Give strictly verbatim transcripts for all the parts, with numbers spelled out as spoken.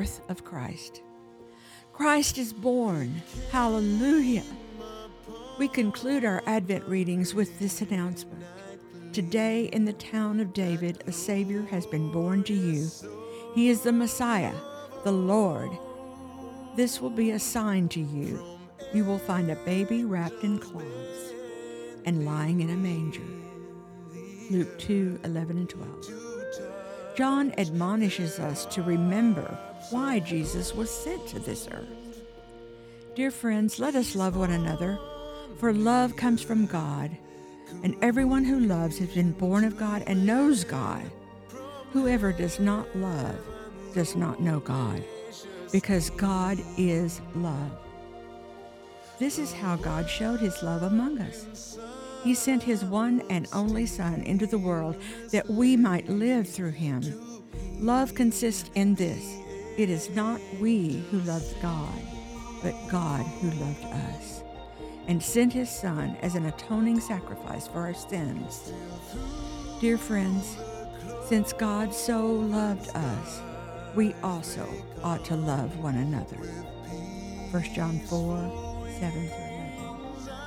birth of Christ. Christ is born. Hallelujah. We conclude our Advent readings with this announcement. Today in the town of David, a Savior has been born to you. He is the Messiah, the Lord. This will be a sign to you. You will find a baby wrapped in cloths and lying in a manger. Luke two, eleven and twelve. John admonishes us to remember why Jesus was sent to this earth. Dear friends, let us love one another, for love comes from God, and everyone who loves has been born of God and knows God. Whoever does not love does not know God, because God is love. This is how God showed his love among us. He sent his one and only Son into the world that we might live through him. Love consists in this: it is not we who loved God, but God who loved us, and sent his Son as an atoning sacrifice for our sins. Dear friends, since God so loved us, we also ought to love one another. First John four, seven through eleven.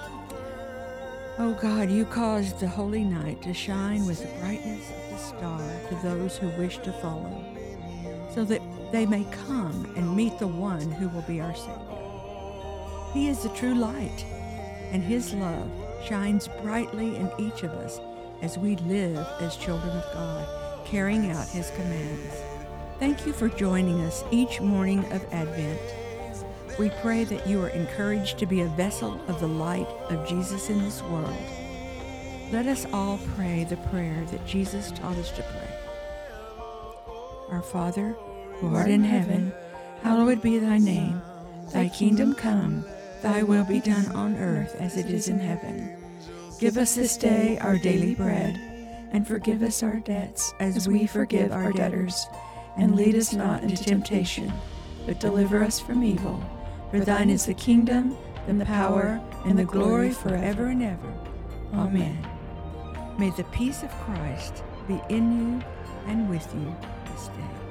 Oh God, you caused the holy night to shine with the brightness of the star to those who wish to follow, so that they may come and meet the one who will be our Savior. He is the true light, and his love shines brightly in each of us as we live as children of God, carrying out his commands. Thank you for joining us each morning of Advent. We pray that you are encouraged to be a vessel of the light of Jesus in this world. Let us all pray the prayer that Jesus taught us to pray. Our Father, who art in heaven, hallowed be thy name. Thy kingdom come, thy will be done on earth as it is in heaven. Give us this day our daily bread, and forgive us our debts as we forgive our debtors. And lead us not into temptation, but deliver us from evil. For thine is the kingdom, and the power, and the glory forever and ever. Amen. May the peace of Christ be in you and with you this day.